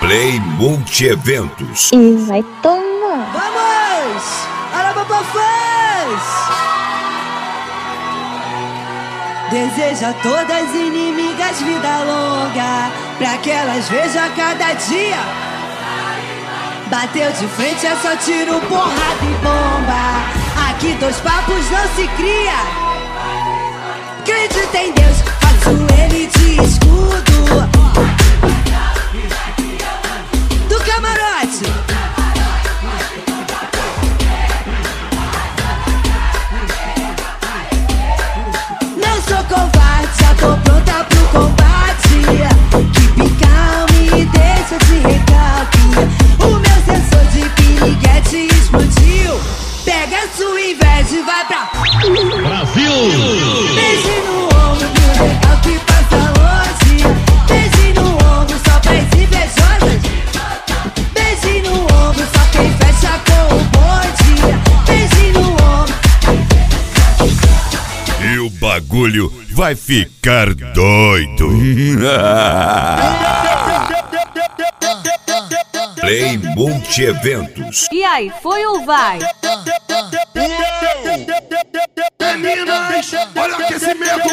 Play Multieventos. E vai tomar. Vamos! Arabapafãs! Deseja a todas inimigas vida longa, pra que elas vejam a cada dia. Bateu de frente é só tiro, porrada e bomba. Aqui dois papos não se cria. Acredita em Deus, ajoelhe de escudo. Do camarote. Não sou covarde, já tô pronta pro combate. Keep calm e deixa de recalque. O meu sensor de piriguete explodiu. Pega a sua inveja e vai pra Brasil! Beijo no ombro do legal que passa longe. Beijo no ombro só pras invejosas. Beijo no ombro só quem fecha com o bonde. Beijo no ombro. E o bagulho vai ficar doido. Play Multieventos. E aí, foi ou vai? Meninas, olha o aquecimento!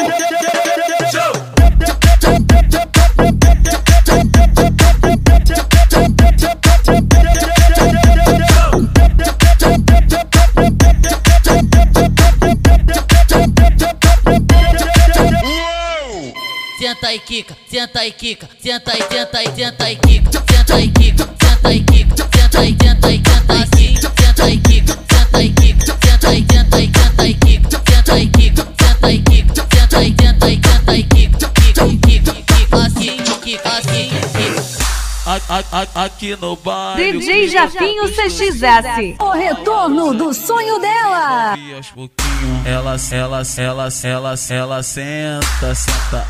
Senta e quica, senta e quica, senta e tenta e tenta e quica, senta e quica, senta e quica, senta e tenta e tenta e quica, senta e quica, senta e quica, senta e tenta e tenta e quica, senta e quica, senta e quica, senta e tenta e tenta e quica, quica, quica, assim, quica, assim, quica. Aqui no baile DJ Jefinho CXS. O retorno do sonho dela. Ela senta,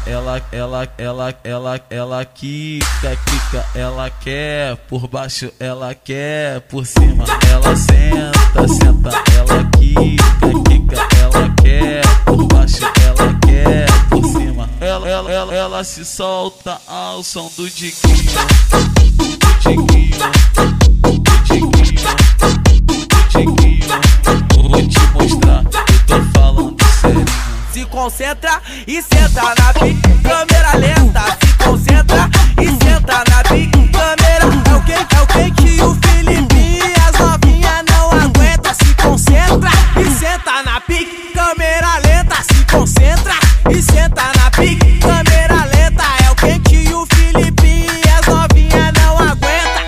ela quica, ela quer por baixo, ela quer por cima. Ela senta, ela quica, ela quer por baixo, ela quer por cima. Ela se solta ao som do diguinho. Vou te mostrar, eu tô falando sério. Se concentra e senta na pique, câmera lenta. Se concentra e senta na pique, câmera. É o que o Filipinho e as novinhas não aguentam. Se concentra e senta na pique, câmera lenta. Se concentra e senta na pique, câmera lenta. É o que o Filipinho e as novinhas não aguentam.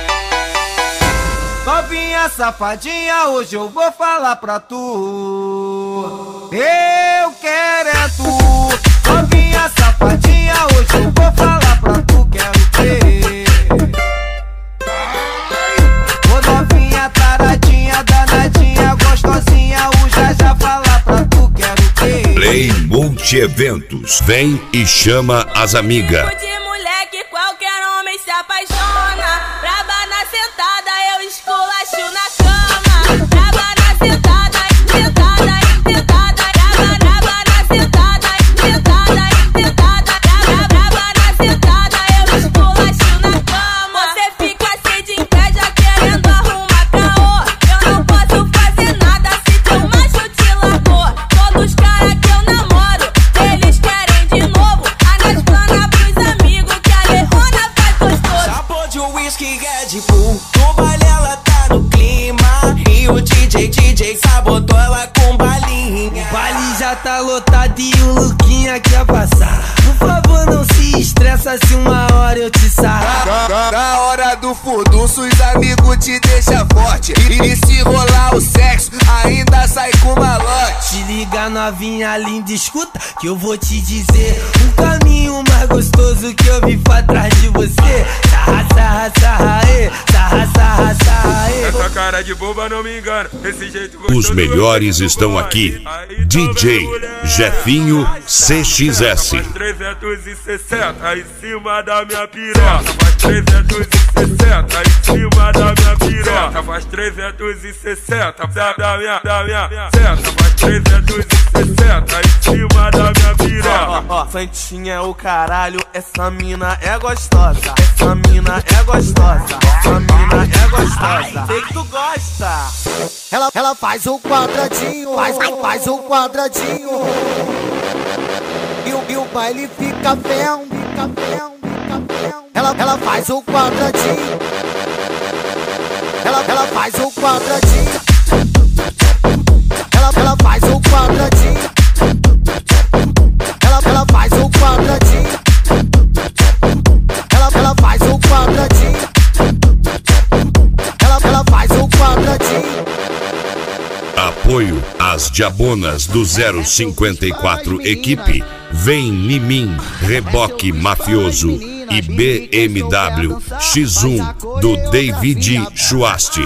Novinha safadinha, hoje eu vou falar pra tu. Eu quero é tu. Novinha safadinha, hoje eu vou falar pra tu. Quero ver. Ô novinha taradinha, danadinha, gostosinha, o já falar pra tu. Quero ver. Play Multieventos. Vem e chama as amigas. De mulher que qualquer homem se apaixona. Braba na sentada, eu esculacho na cama. Braba na sentada, intentada, intentada. Braba na sentada, intentada, intentada. Braba na sentada, eu esculacho na cama. Você fica assim de inveja querendo arrumar caô. Eu não posso fazer nada se teu macho te largou. Todos os caras que eu namoro, eles querem de novo. Anaspana pros amigos que a Lerona faz gostoso. Sabor de whisky Red Bull, no baile ela tá no clima. E o DJ sabotou ela com balinha. O baile já tá lotado e o Luquinha quer passar. Por favor não se estressa se uma hora eu te sarrar. Na hora do furdunço os amigos te deixam forte. E se rolar o sexo, ainda sai com malote. Se liga novinha linda, escuta que eu vou te dizer um caminho mais gostoso que eu vi pra trás de você. Sarra, sarra, sarra, sarra, sarra, sarra. Essa cara de boba não me engana. Esse jeito gostoso. Os melhores estão aqui. DJ Jefinho CXS. 360 em cima da minha piroca. 360. 360 em cima da minha piroca. Faz 360 da minha seta. Faz 360 em cima da minha piroca. Santinha é o caralho, essa mina é gostosa. Essa mina é gostosa. Essa mina é gostosa. Sei que tu gosta. Ela faz o quadradinho, faz o quadradinho. E o baile fica bem, fica bem. Ela faz o quadradinho. Ela faz o quadradinho. Ela faz o quadradinho. Ela faz o quadradinho. Ela faz o quadradinho. Ela faz o quadradinho. Apoio às Diabonas do 054 Equipe. Vem em mim, Reboque Mafioso e BMW X1 do David Schwasti.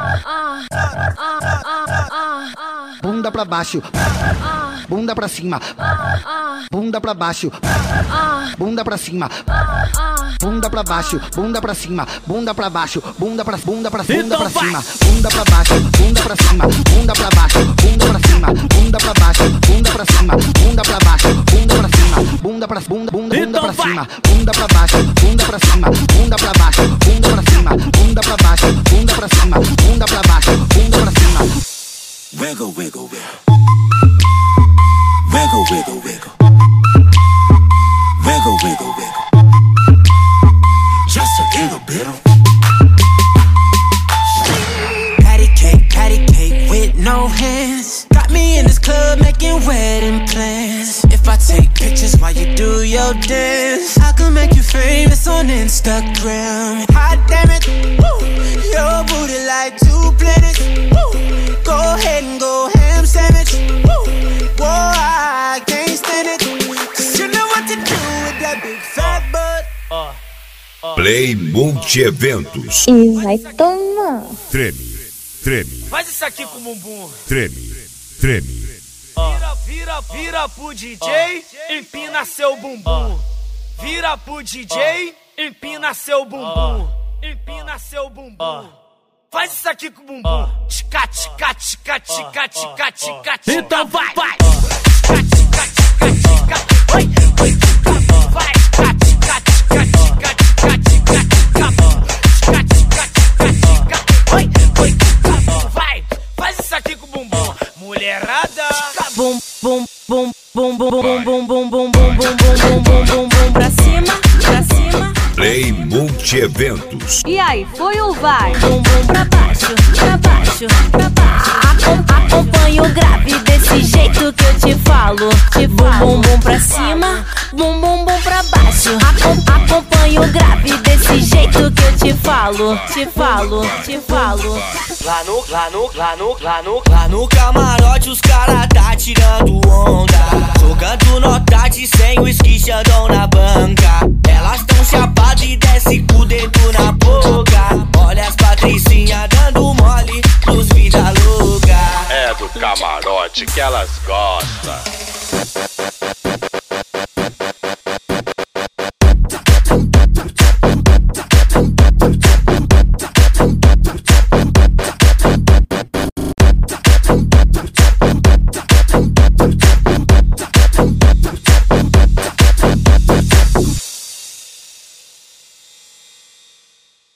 Bunda pra baixo, bunda pra cima, bunda pra baixo, bunda pra cima, bunda pra baixo, bunda pra cima, bunda pra baixo, bunda pra cima, bunda pra baixo, bunda pra cima, bunda pra baixo, bunda pra cima, bunda pra baixo, bunda pra cima, bunda pra baixo, bunda pra cima, bunda pra cima, bunda pra baixo, bunda pra cima, bunda pra baixo, bunda pra cima, bunda pra baixo, bunda pra cima, bunda pra baixo, bunda pra cima. Wiggle, wiggle, wiggle. Wiggle, wiggle, wiggle. Wiggle, wiggle, wiggle. Just a little bit of patty cake with no hands. Got me in this club making wedding plans. If I take pictures while you do your dance, I can make you famous on Instagram. Hot damn it, woo. Your booty like 2 planets. Woo. Go ahead and go ham sandwich. Woo. Boy, I can't stand it. Cause you know what to do with that big fat butt. Play Multieventos. E vai tomar. Treme, treme. Faz isso aqui com o bumbum. Treme, treme. Vira pro DJ, empina seu bumbum. Vira pro DJ, empina seu bumbum. Empina seu bumbum. Faz isso aqui com o bumbum. Tica, tica, tica, tica, tica, tica, tica. Então vai. Tica, tica, tica, tica. Oi, oi, vai. Tica, tica, tica, tica, tica, tica, tica. Tica, tica, tica, tica. Oi, oi, vai. Faz isso aqui com o bumbum. Mulherada. Bum, bum, bum, bum, bum, bum, bum, bum, bum, bum, bum, bum, bum, bum, bum, pra cima, pra cima. Play Multieventos. E aí, foi ou vai? Bum, bum, pra baixo, pra baixo, pra baixo. Acompanha o grave desse jeito que eu te falo. Bum, bum, bum pra cima, bum, bum, bum pra baixo. Acompanha o grave desse jeito que eu te falo. Te falo, te falo. Lá no camarote os cara tá tirando onda, jogando nota de 100, whisky Xandão na banca. Elas tão chapadas e desce com o dedo na boca. Olha as patricinhas dando mole pros vida louca. É do camarote que elas gostam.